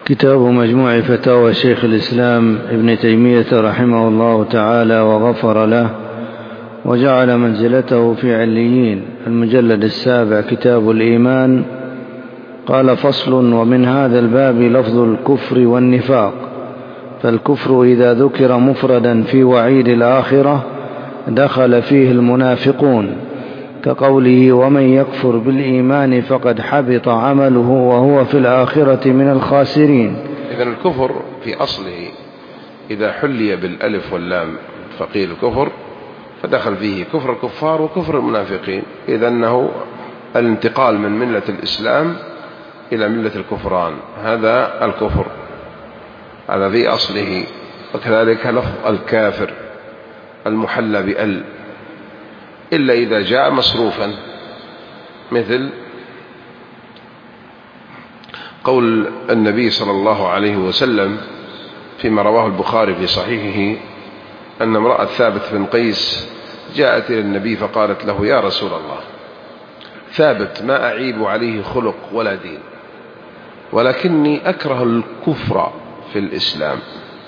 كتاب مجموع فتاوى شيخ الإسلام ابن تيمية رحمه الله تعالى وغفر له وجعل منزلته في عليين، المجلد 7، كتاب الإيمان. قال: فصل. ومن هذا الباب لفظ الكفر والنفاق. فالكفر إذا ذكر مفردا في وعيد الآخرة دخل فيه المنافقون، كقوله: ومن يكفر بالإيمان فقد حبط عمله وهو في الآخرة من الخاسرين. إذن الكفر في أصله إذا حلي بالألف واللام فقيل الكفر، فدخل فيه كفر الكفار وكفر المنافقين، إذا أنه الانتقال من ملة الإسلام إلى ملة الكفران، هذا الكفر هذا في أصله. وكذلك لفظ الكافر المحلى بأل، إلا إذا جاء مصروفا، مثل قول النبي صلى الله عليه وسلم فيما رواه البخاري في صحيحه أن امرأة ثابت بن قيس جاءت إلى النبي فقالت له: يا رسول الله، ثابت ما أعيب عليه خلق ولا دين، ولكني أكره الكفر في الإسلام.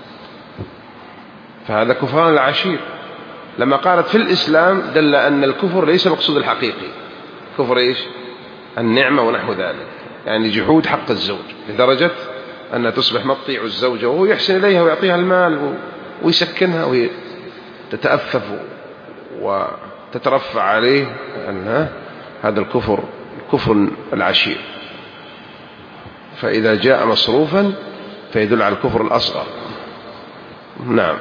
فهذا كفران العشير. لما قالت في الإسلام دل أن الكفر ليس مقصود الحقيقي، كفر إيش؟ النعمة ونحو ذلك، يعني جحود حق الزوج لدرجة أن تصبح ما تطيع الزوجة وهو يحسن إليها ويعطيها المال ويسكنها وهي تتأفف وتترفع عليه، هذا الكفر العشير. فإذا جاء مصروفا فيدل على الكفر الأصغر. نعم.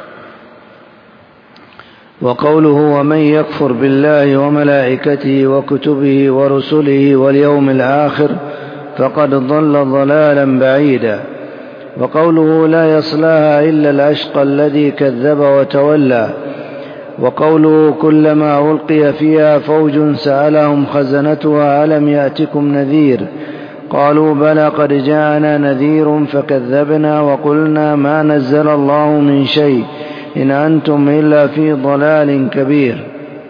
وقوله: ومن يكفر بالله وملائكته وكتبه ورسله واليوم الآخر فقد ضل ضلالا بعيدا. وقوله: لا يصلاها إلا الأشقى الذي كذب وتولى. وقوله: كلما ألقي فيها فوج سألهم خزنتها ألم يأتكم نذير؟ قالوا: بلى قد جاءنا نذير فكذبنا وقلنا ما نزل الله من شيء إن أنتم إلا في ضلال كبير.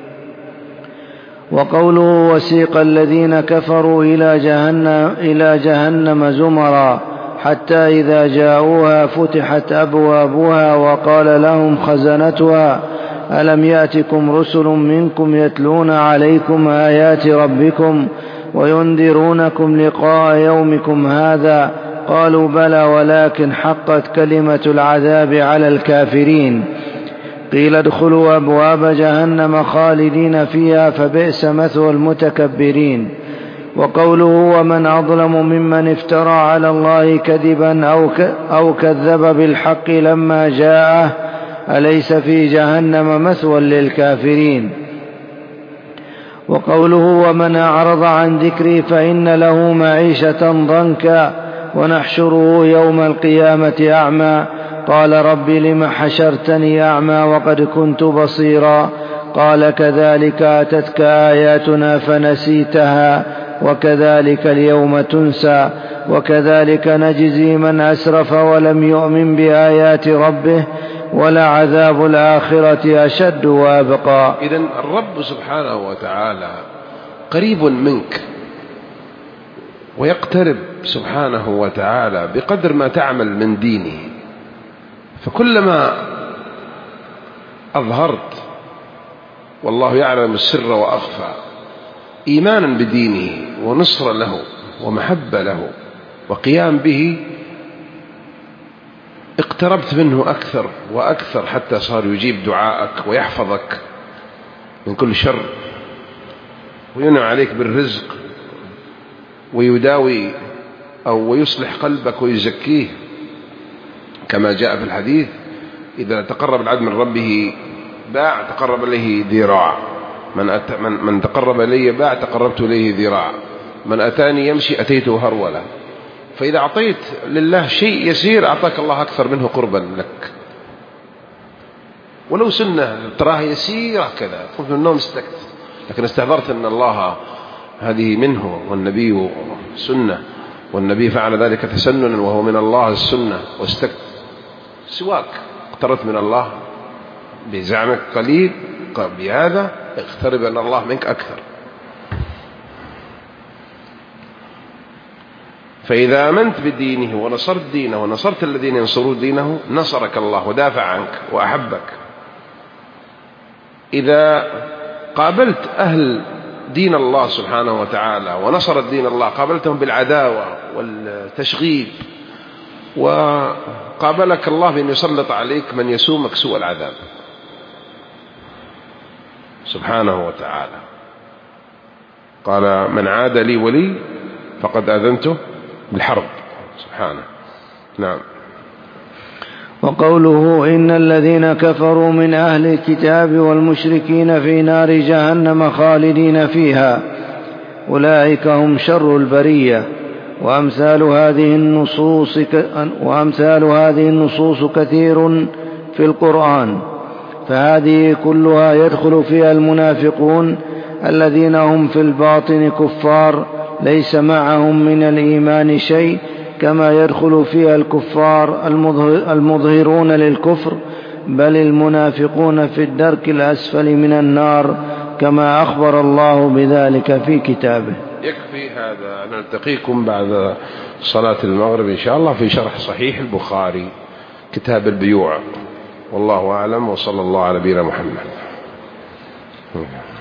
وقوله: وسيق الذين كفروا إلى جهنم زمرا حتى إذا جاءوها فتحت أبوابها وقال لهم خزنتها ألم يأتكم رسل منكم يتلون عليكم آيات ربكم وينذرونكم لقاء يومكم هذا؟ قالوا: بلى ولكن حقت كلمة العذاب على الكافرين. قيل: ادخلوا أبواب جهنم خالدين فيها فبئس مثوى المتكبرين. وقوله: ومن أظلم ممن افترى على الله كذبا أو كذب بالحق لما جاءه أليس في جهنم مثوى للكافرين. وقوله: ومن أعرض عن ذكري فإن له معيشة ضنكا ونحشره يوم القيامة أعمى. قال: رب لم حشرتني أعمى وقد كنت بصيرا؟ قال: كذلك أتتك آياتنا فنسيتها وكذلك اليوم تنسى وكذلك نجزي من أسرف ولم يؤمن بآيات ربه ولعذاب الآخرة أشد وأبقى. إذن الرب سبحانه وتعالى قريب منك ويقترب سبحانه وتعالى بقدر ما تعمل من دينه، فكلما أظهرت والله يعلم السر وأخفى إيمانا بدينه ونصر له ومحبة له وقيام به اقتربت منه أكثر وأكثر حتى صار يجيب دعائك ويحفظك من كل شر وينعم عليك بالرزق ويداوي أو ويصلح قلبك ويزكيه، كما جاء في الحديث: إذا تقرب العبد من ربه باع تقرب إليه ذراع، من تقرب إلي باع تقربت إليه ذراع، من أتاني يمشي أتيته هرولا. فإذا أعطيت لله شيء يسير أعطاك الله أكثر منه قربا لك، ولو سنة تراها يسيرة كذا قمت من النوم استكت، لكن استحضرت أن الله هذه منه والنبي سنة والنبي فعل ذلك تسننا وهو من الله السنة، واستكت سواك اقتربت من الله بزعمك قليل، بهذا اقترب أن الله منك أكثر. فإذا آمنت بدينه ونصرت دينه ونصرت الذين ينصرون دينه نصرك الله ودافع عنك وأحبك. إذا قابلت أهل دين الله سبحانه وتعالى ونصرت دين الله قابلتهم بالعداوة والتشغيب، وقابلك الله بأن يسلط عليك من يسومك سوء العذاب سبحانه وتعالى. قال من عاد لي ولي فقد آذنته بالحرب سبحانه. نعم. وقوله إن الذين كفروا من أهل الكتاب والمشركين في نار جهنم خالدين فيها أولئك هم شر البرية. وأمثال هذه النصوص كثير في القرآن، فهذه كلها يدخل فيها المنافقون الذين هم في الباطن كفار ليس معهم من الإيمان شيء، كما يدخل فيها الكفار المظهرون للكفر، بل المنافقون في الدرك الأسفل من النار كما أخبر الله بذلك في كتابه. يكفي هذا. نلتقيكم بعد صلاة المغرب إن شاء الله في شرح صحيح البخاري كتاب البيوع، والله أعلم، وصلى الله على نبينا محمد.